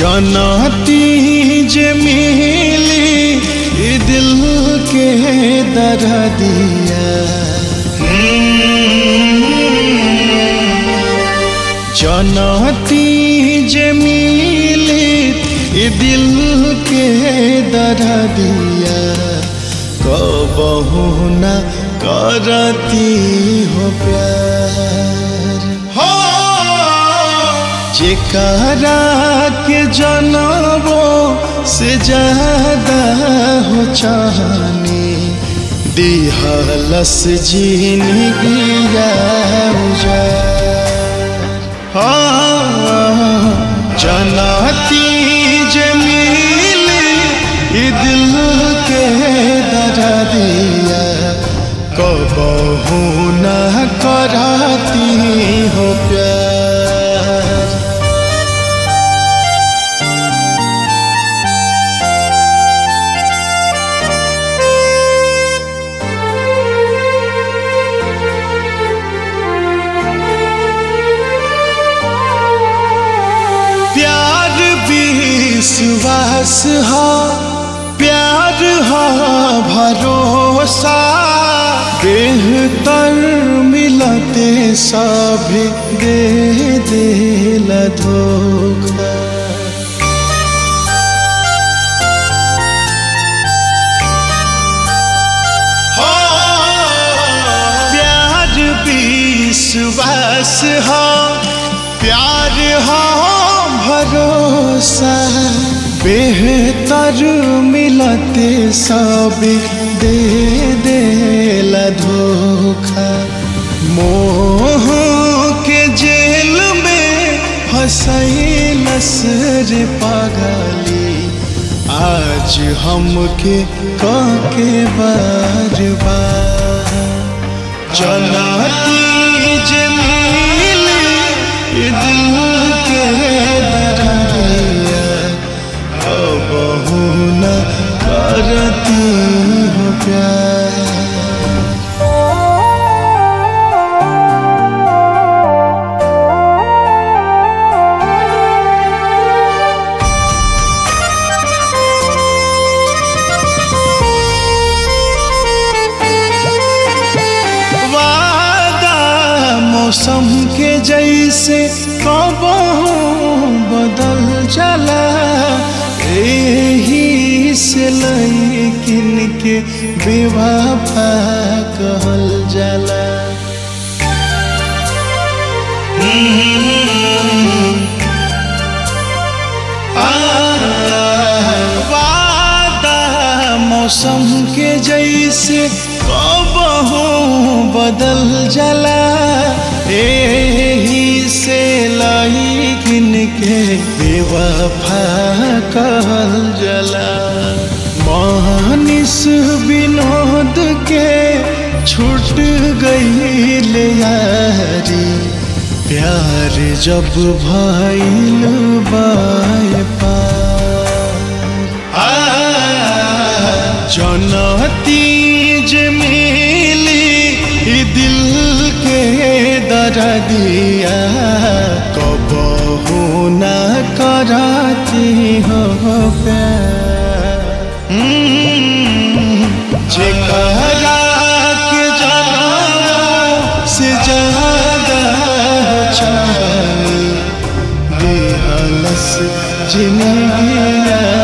जानती जे मिली ई दिल के दर्दिया, जानती जे मिली ई दिल के दर्दिया, कबहू न करती हो प्यार हो। जेकरा के जनबो से ज्यादा हो चाहनी, दिहलस जिंदगिया जानती जे मिली ई दिल के दर्दिया, कबहू न करती हो प्यार। प्यार विश्वास हा, प्यार हा भरोसा, बेहतर मिलते सभी दे देला धोखा। प्यार विश्वास हा, प्यार हा भरोसा, बेहतर मिलते सब दे देला धोखा। मोह के जेल में फंसैलस रे पागली, आज हमके काके बार बार। जानती जे मिली ई दिल के दर्दिया, कबहू न करती हो प्यार। वादा मौसम के जैसे कबहू बदल जाला, एही से लइकिन के बेवफा कहल जाला। वादा मौसम के जैसे कबहू बदल जाला, एही से लइकिन के बेवफा कहल जाला। मानिस विनोद के छूट गईल यारी, प्यार जब भइल बाय पार। जानती जे मिली ई दिल के दर्दिया, कबहू न करती हो प्यार। जेकरा के जनबो से ज्यादा चाहनी, दिहलस जिंदगिया